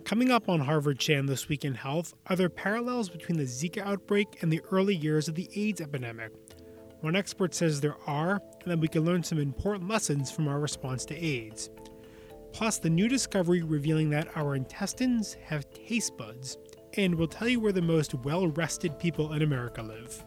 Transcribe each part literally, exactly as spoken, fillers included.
Coming up on Harvard Chan This Week in Health, are there parallels between the Zika outbreak and the early years of the AIDS epidemic? One expert says there are, and that we can learn some important lessons from our response to AIDS. Plus, the new discovery revealing that our intestines have taste buds, and we'll tell you where the most well-rested people in America live.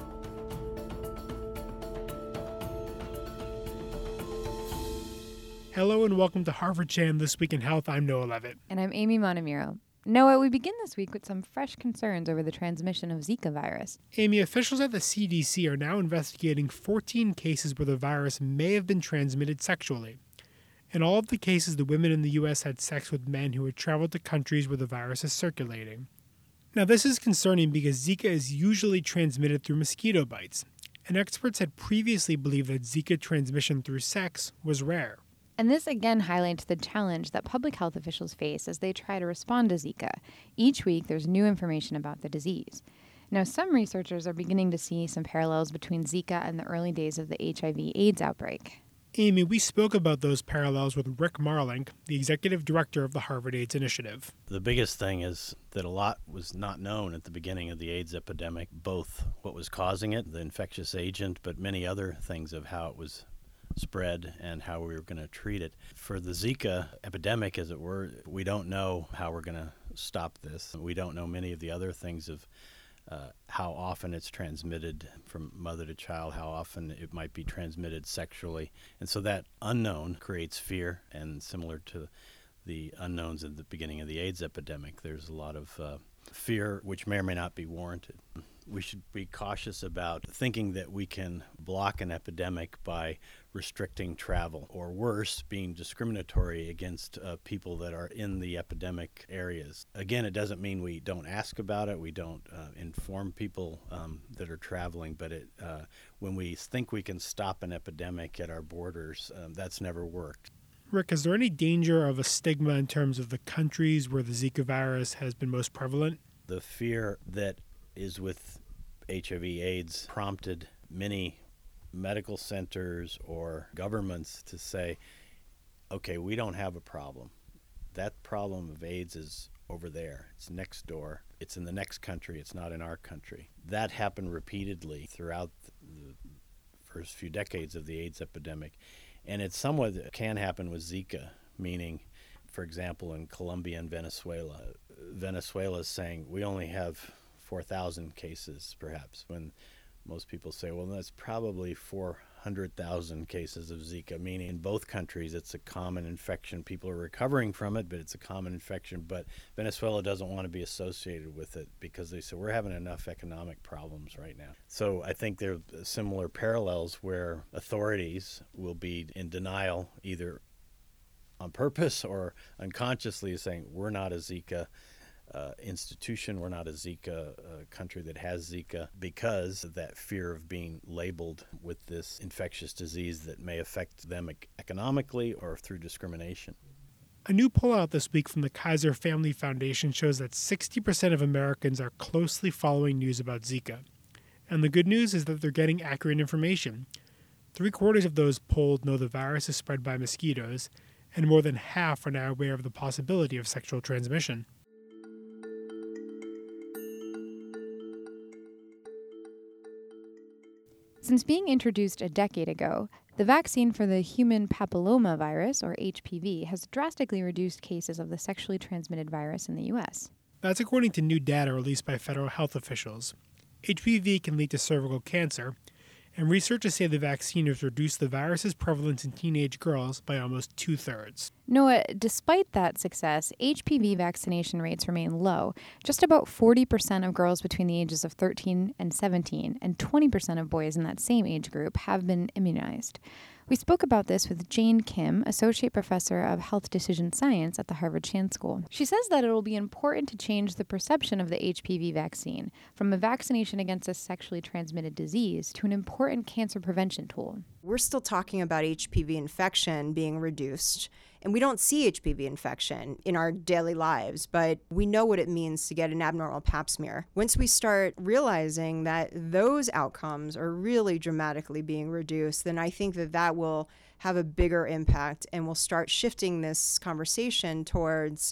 Hello and welcome to Harvard Chan This Week in Health. I'm Noah Levitt. And I'm Amy Montemuro. Noah, we begin this week with some fresh concerns over the transmission of Zika virus. Amy, officials at the C D C are now investigating fourteen cases where the virus may have been transmitted sexually. In all of the cases, the women in the U S had sex with men who had traveled to countries where the virus is circulating. Now, this is concerning because Zika is usually transmitted through mosquito bites, and experts had previously believed that Zika transmission through sex was rare. And this again highlights the challenge that public health officials face as they try to respond to Zika. Each week, there's new information about the disease. Now, some researchers are beginning to see some parallels between Zika and the early days of the H I V AIDS outbreak. Amy, we spoke about those parallels with Rick Marlink, the executive director of the Harvard AIDS Initiative. The biggest thing is that a lot was not known at the beginning of the AIDS epidemic, both what was causing it, the infectious agent, but many other things of how it was spread and how we were going to treat it. For the Zika epidemic, as it were, we don't know how we're going to stop this. We don't know many of the other things of uh, how often it's transmitted from mother to child, how often it might be transmitted sexually. And so that unknown creates fear, and similar to the unknowns at the beginning of the AIDS epidemic, there's a lot of uh, fear which may or may not be warranted. We should be cautious about thinking that we can block an epidemic by restricting travel, or worse, being discriminatory against uh, people that are in the epidemic areas. Again, it doesn't mean we don't ask about it, we don't uh, inform people um, that are traveling, but it, uh, when we think we can stop an epidemic at our borders, um, that's never worked. Rick, is there any danger of a stigma in terms of the countries where the Zika virus has been most prevalent? The fear that is with H I V AIDS prompted many medical centers or governments to say, okay, we don't have a problem. That problem of AIDS is over there. It's next door. It's in the next country. It's not in our country. That happened repeatedly throughout the first few decades of the AIDS epidemic. And it somewhat can happen with Zika, meaning, for example, in Colombia and Venezuela, Venezuela is saying we only have four thousand cases, perhaps, when most people say, well, that's probably four hundred thousand cases of Zika, meaning in both countries it's a common infection. People are recovering from it, but it's a common infection. But Venezuela doesn't want to be associated with it because they say, we're having enough economic problems right now. So I think there are similar parallels where authorities will be in denial, either on purpose or unconsciously, saying, we're not a Zika Uh, institution, we're not a Zika uh, country that has Zika, because of that fear of being labeled with this infectious disease that may affect them ec- economically or through discrimination. A new poll out this week from the Kaiser Family Foundation shows that sixty percent of Americans are closely following news about Zika. And the good news is that they're getting accurate information. Three quarters of those polled know the virus is spread by mosquitoes, and more than half are now aware of the possibility of sexual transmission. Since being introduced a decade ago, the vaccine for the human papillomavirus, or H P V, has drastically reduced cases of the sexually transmitted virus in the U S. That's according to new data released by federal health officials. H P V can lead to cervical cancer, and researchers say the vaccine has reduced the virus's prevalence in teenage girls by almost two-thirds. Noah, despite that success, H P V vaccination rates remain low. Just about forty percent of girls between the ages of thirteen and seventeen, and twenty percent of boys in that same age group have been immunized. We spoke about this with Jane Kim, Associate Professor of Health Decision Science at the Harvard Chan School. She says that it will be important to change the perception of the H P V vaccine from a vaccination against a sexually transmitted disease to an important cancer prevention tool. We're still talking about H P V infection being reduced, and we don't see H P V infection in our daily lives, but we know what it means to get an abnormal pap smear. Once we start realizing that those outcomes are really dramatically being reduced, then I think that that will have a bigger impact, and we'll start shifting this conversation towards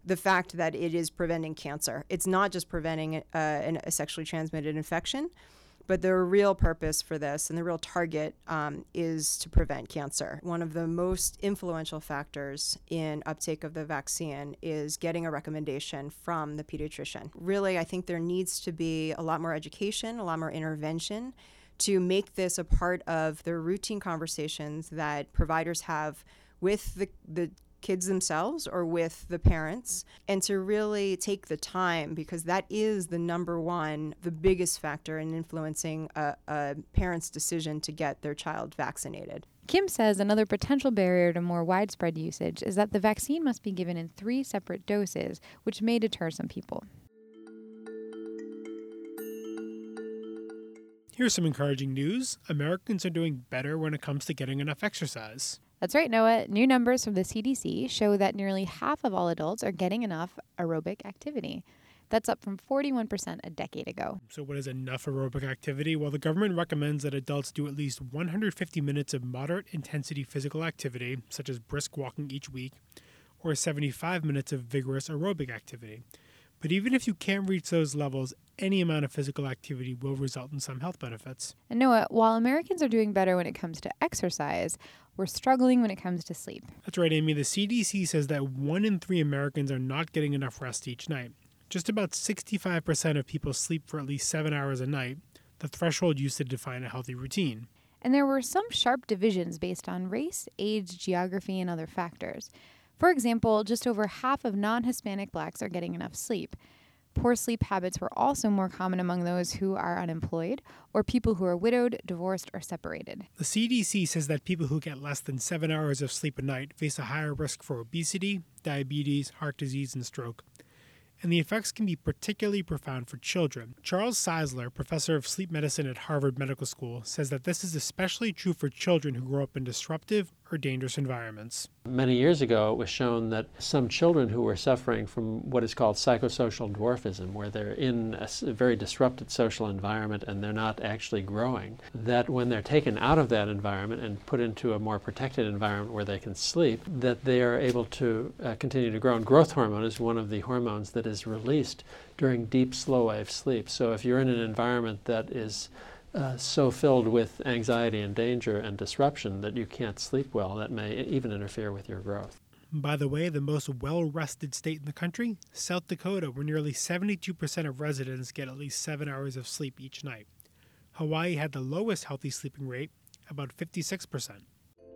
the fact that it is preventing cancer. It's not just preventing uh, a sexually transmitted infection, but the real purpose for this and the real target um, is to prevent cancer. One of the most influential factors in uptake of the vaccine is getting a recommendation from the pediatrician. Really, I think there needs to be a lot more education, a lot more intervention to make this a part of the routine conversations that providers have with the, the kids themselves or with the parents, and to really take the time, because that is the number one, the biggest factor in influencing a, a parent's decision to get their child vaccinated. Kim says another potential barrier to more widespread usage is that the vaccine must be given in three separate doses, which may deter some people. Here's some encouraging news. Americans are doing better when it comes to getting enough exercise. That's right, Noah. New numbers from the C D C show that nearly half of all adults are getting enough aerobic activity. That's up from forty-one percent a decade ago. So what is enough aerobic activity? Well, the government recommends that adults do at least one hundred fifty minutes of moderate intensity physical activity, such as brisk walking each week, or seventy-five minutes of vigorous aerobic activity. But even if you can't reach those levels, any amount of physical activity will result in some health benefits. And Noah, while Americans are doing better when it comes to exercise, we're struggling when it comes to sleep. That's right, Amy. The C D C says that one in three Americans are not getting enough rest each night. Just about sixty-five percent of people sleep for at least seven hours a night, the threshold used to define a healthy routine. And there were some sharp divisions based on race, age, geography, and other factors. For example, just over half of non-Hispanic blacks are getting enough sleep. Poor sleep habits were also more common among those who are unemployed or people who are widowed, divorced, or separated. The C D C says that people who get less than seven hours of sleep a night face a higher risk for obesity, diabetes, heart disease, and stroke. And the effects can be particularly profound for children. Charles Czeisler, professor of sleep medicine at Harvard Medical School, says that this is especially true for children who grow up in disruptive or dangerous environments. Many years ago, it was shown that some children who were suffering from what is called psychosocial dwarfism, where they're in a very disrupted social environment and they're not actually growing, that when they're taken out of that environment and put into a more protected environment where they can sleep, that they are able to uh, continue to grow. And growth hormone is one of the hormones that is released during deep, slow-wave sleep. So if you're in an environment that is Uh, so filled with anxiety and danger and disruption that you can't sleep well, that may even interfere with your growth. By the way, the most well-rested state in the country, South Dakota, where nearly seventy-two percent of residents get at least seven hours of sleep each night. Hawaii had the lowest healthy sleeping rate, about fifty-six percent.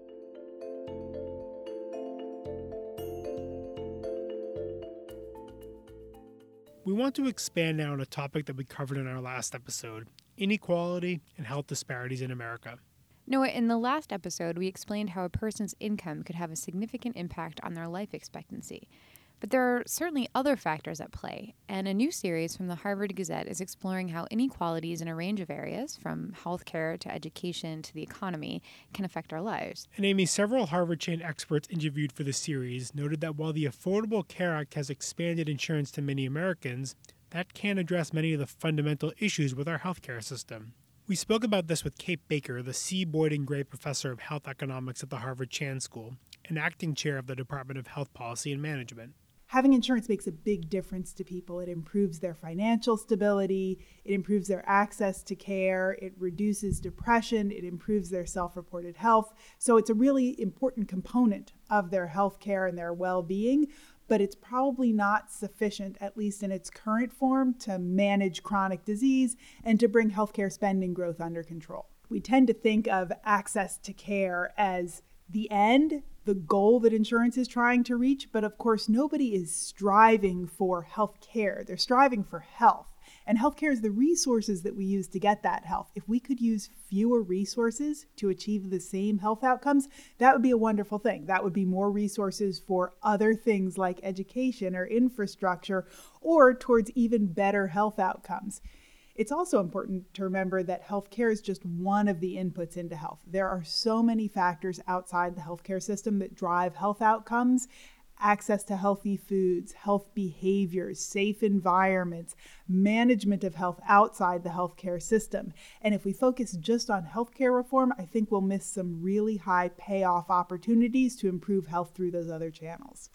We want to expand now on a topic that we covered in our last episode, inequality and health disparities in America. Noah, in the last episode, we explained how a person's income could have a significant impact on their life expectancy. But there are certainly other factors at play, and a new series from the Harvard Gazette is exploring how inequalities in a range of areas, from healthcare to education to the economy, can affect our lives. And Amy, several Harvard chain experts interviewed for the series noted that while the Affordable Care Act has expanded insurance to many Americans, that can't address many of the fundamental issues with our healthcare system. We spoke about this with Kate Baker, the C. Boyd and Gray Professor of Health Economics at the Harvard Chan School and acting chair of the Department of Health Policy and Management. Having insurance makes a big difference to people. It improves their financial stability, it improves their access to care, it reduces depression, it improves their self-reported health. So it's a really important component of their health care and their well-being, but it's probably not sufficient, at least in its current form, to manage chronic disease and to bring healthcare spending growth under control. We tend to think of access to care as the end, the goal that insurance is trying to reach, but of course nobody is striving for health care. They're striving for health. And healthcare is the resources that we use to get that health. If we could use fewer resources to achieve the same health outcomes, that would be a wonderful thing. That would be more resources for other things like education or infrastructure, or towards even better health outcomes. It's also important to remember that healthcare is just one of the inputs into health. There are so many factors outside the healthcare system that drive health outcomes. Access to healthy foods, health behaviors, safe environments, management of health outside the healthcare system. And if we focus just on healthcare reform, I think we'll miss some really high payoff opportunities to improve health through those other channels.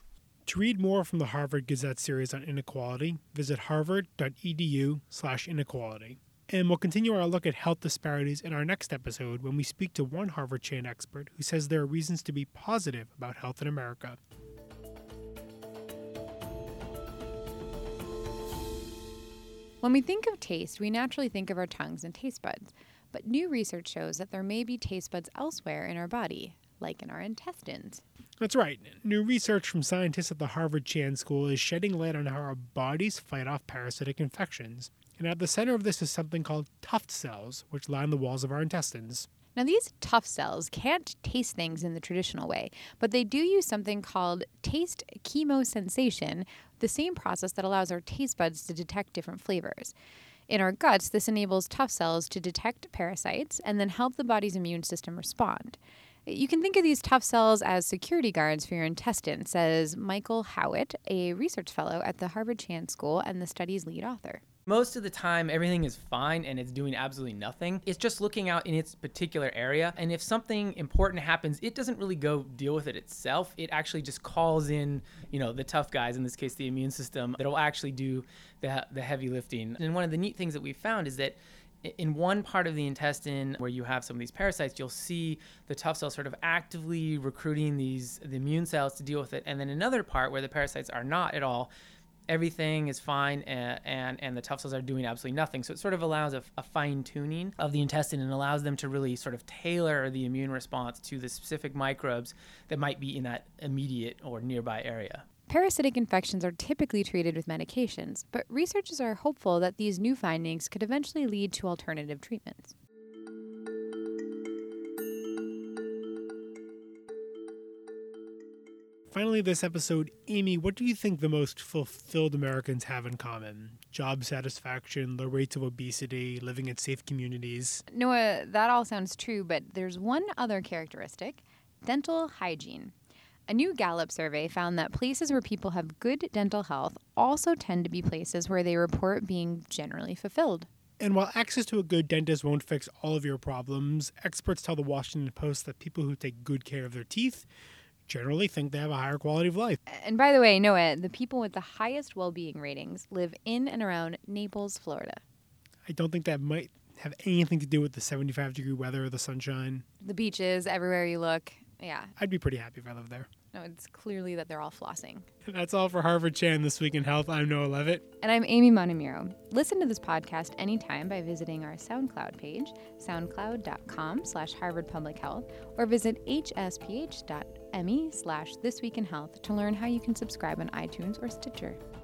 To read more from the Harvard Gazette series on inequality, visit harvard.edu slash inequality. And we'll continue our look at health disparities in our next episode when we speak to one Harvard Chan expert who says there are reasons to be positive about health in America. When we think of taste, we naturally think of our tongues and taste buds. But new research shows that there may be taste buds elsewhere in our body, like in our intestines. That's right. New research from scientists at the Harvard Chan School is shedding light on how our bodies fight off parasitic infections. And at the center of this is something called Tuft cells, which line the walls of our intestines. Now, these Tuft cells can't taste things in the traditional way, but they do use something called taste chemosensation, the same process that allows our taste buds to detect different flavors. In our guts, this enables Tuft cells to detect parasites and then help the body's immune system respond. You can think of these Tuft cells as security guards for your intestine, says Michael Howitt, a research fellow at the Harvard Chan School and the study's lead author. Most of the time, everything is fine and it's doing absolutely nothing. It's just looking out in its particular area. And if something important happens, it doesn't really go deal with it itself. It actually just calls in, you know, the tough guys, in this case, the immune system, that will actually do the, the heavy lifting. And one of the neat things that we've found is that in one part of the intestine where you have some of these parasites, you'll see the Tuft cells sort of actively recruiting these the immune cells to deal with it. And then another part where the parasites are not at all, everything is fine and, and, and the Tuft cells are doing absolutely nothing. So it sort of allows a, a fine-tuning of the intestine and allows them to really sort of tailor the immune response to the specific microbes that might be in that immediate or nearby area. Parasitic infections are typically treated with medications, but researchers are hopeful that these new findings could eventually lead to alternative treatments. Finally, this episode, Amy, what do you think the most fulfilled Americans have in common? Job satisfaction, low rates of obesity, living in safe communities? Noah, that all sounds true, but there's one other characteristic: dental hygiene. A new Gallup survey found that places where people have good dental health also tend to be places where they report being generally fulfilled. And while access to a good dentist won't fix all of your problems, experts tell the Washington Post that people who take good care of their teeth generally think they have a higher quality of life. And by the way, Noah, the people with the highest well-being ratings live in and around Naples, Florida. I don't think that might have anything to do with the seventy-five degree weather or the sunshine. The beaches, everywhere you look. Yeah. I'd be pretty happy if I lived there. No, it's clearly that they're all flossing. That's all for Harvard Chan This Week in Health. I'm Noah Levitt. And I'm Amy Montemuro. Listen to this podcast anytime by visiting our SoundCloud page, soundcloud.com slash Harvard Public Health, or visit hsph.me slash This Week in Health to learn how you can subscribe on iTunes or Stitcher.